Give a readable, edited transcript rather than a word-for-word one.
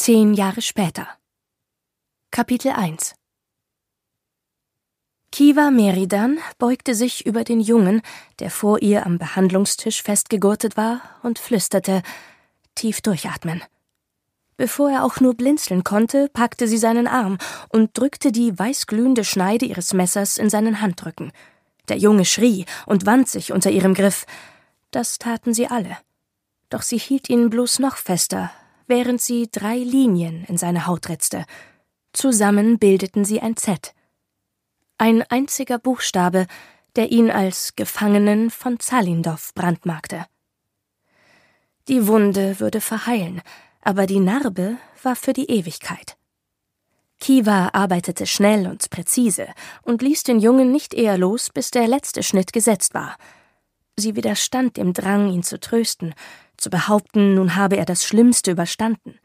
10 Jahre später. Kapitel 1. Kiva Meridan beugte sich über den Jungen, der vor ihr am Behandlungstisch festgegurtet war, und flüsterte: Tief durchatmen. Bevor er auch nur blinzeln konnte, packte sie seinen Arm und drückte die weißglühende Schneide ihres Messers in seinen Handrücken. Der Junge schrie und wand sich unter ihrem Griff. Das taten sie alle. Doch sie hielt ihn bloß noch fester, während sie 3 Linien in seine Haut ritzte. Zusammen bildeten sie ein Z. Ein einziger Buchstabe, der ihn als Gefangenen von Zalindov brandmarkte. Die Wunde würde verheilen, aber die Narbe war für die Ewigkeit. Kiva arbeitete schnell und präzise und ließ den Jungen nicht eher los, bis der letzte Schnitt gesetzt war. Sie widerstand dem Drang, ihn zu trösten, zu behaupten, nun habe er das Schlimmste überstanden.